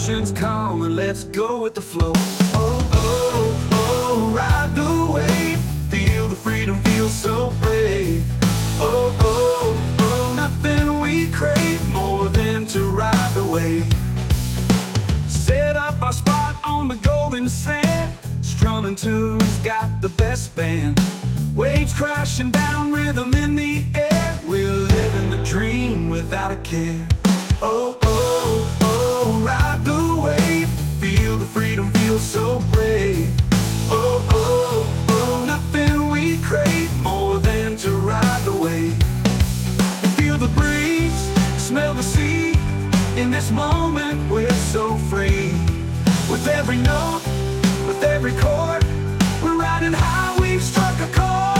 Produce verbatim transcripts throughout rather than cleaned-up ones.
Emotions calm and let's go with the flow. Oh, oh, oh, ride the wave. Feel the freedom, feel so brave. Oh, oh, oh, nothing we crave more than to ride the wave. Set up our spot on the golden sand. Strumming tunes, got the best band. Waves crashing down, rhythm in the air. We're living the dream without a care. Oh, oh, oh, ride the wave. Feel the freedom, feel so brave. Oh, oh, oh, nothing we crave more than to ride the wave. Feel the breeze, smell the sea. In this moment we're so free. With every note, with every chord, we're riding high, we've struck a chord.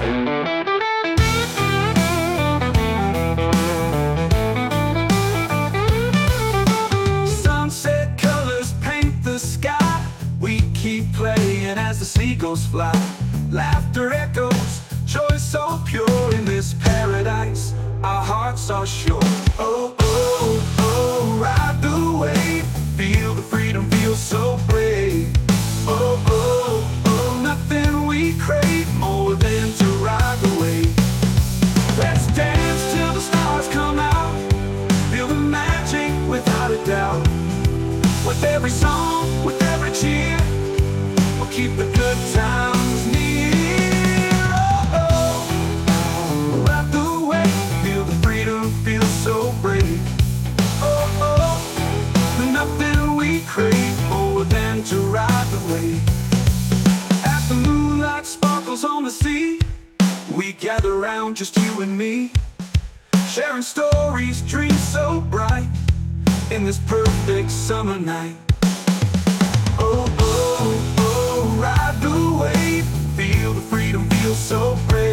Sunset colors paint the sky. We keep playing as the seagulls fly. Laughter echoes, joy so pure. In this paradise, our hearts are sure. Oh, oh, oh, ride the wave. Feel the freedom, feel so brave. Oh, oh, oh, nothing we crave more than to ride the wave. Let's dance till the stars come out. Feel the magic without a doubt. With every song, with every cheer, we'll keep the good times near. Oh, oh, ride the wave. Feel the freedom, feel so brave. Oh, oh, nothing we crave more than to ride the wave. As the moonlight sparkles on the sea, we gather round, just you and me, sharing stories, dreams so bright, in this perfect summer night. Oh, oh, oh, ride the wave. Feel the freedom, feel so brave.